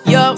Yo.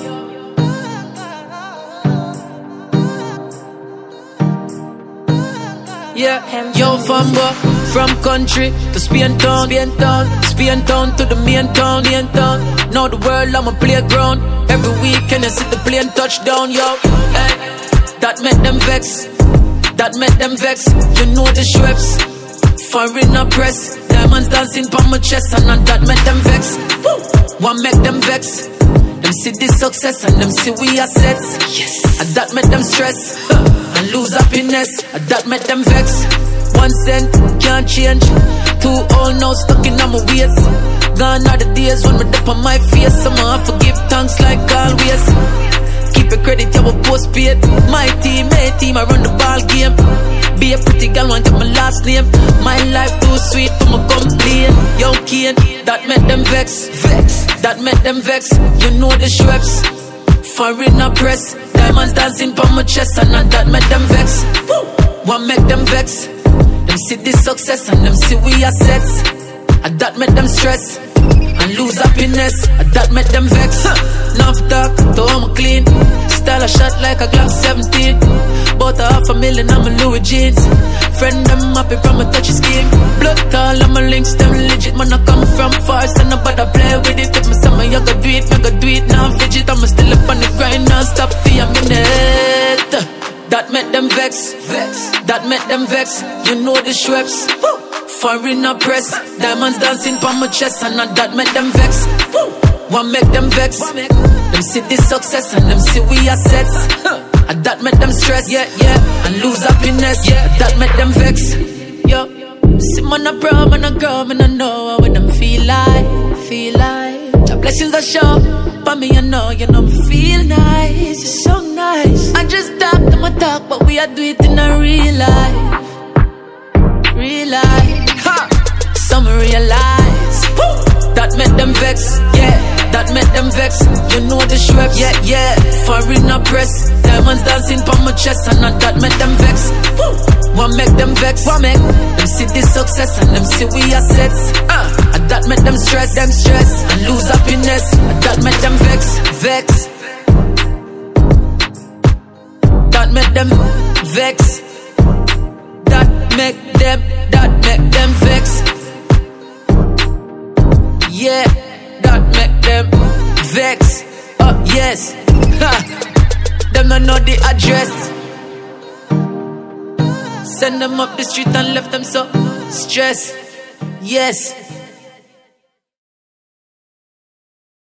Yeah, yo, from country to Spain town, Spain town to the main town, Now the world I'm a playground. Every weekend I see the plane touchdown, yo. Hey, that make them vex, that make them vex. You know the Schweppes, foreigner press, diamonds dancing on my chest, and that make them vex. One make them vex. Them see the success and them see we assets. Yes, and that make them stress and lose happiness. And that make them vex. 1 cent can't change. Too old now, stuck in my ways. Gone are the days when me dip on my face. Someone forgive thanks like always. Keep your credit, you will post paid. My team, I run the ball game. Be a pretty girl, want get my last name. My life too sweet for my complain. Yo, Kane, that make them vex. That make them vex. You know the Schweppes, foreigner press, diamonds dancing on my chest, and that make them vex. One make them vex. Them see the success and them see we assets, and that make them stress and lose happiness. And that make them vex. Enough talk to home clean. Style a shot like a Glock 17. Bought $500,000 on my Louis jeans. Friend them happy from a touchy scheme. Blood tall on my links, them legit. Man I come from far, so nobody play with it. If me say me, you go do it, now fidget. I'm still up on the grind, now stop for a minute. That make them vex. That make them vex. You know the Schweppes, foreigner press, diamonds dancing on my chest, and that make them vex. One make them vex. Them see the success and them see we assets, and that make them stress, and lose happiness. That make them vex. Yo, see man a bro, man a girl, man I know what them feel like. The blessings are sure, but me you know me feel nice. It's so nice. I just talk to my talk, but we are do it in a real life. Some realize that make them vex, that make them vex. You know the Schweppes, foreigner press, diamonds dancing on my chest, and that make them vex. One make them vex, them see the success and them see we assets, and that make them stress and lose happiness. And that make them vex. That make them vex. That make them vex. Yeah, that make them vex. Yes. Them don't know the address. Send them up the street and left them so stressed. Yes.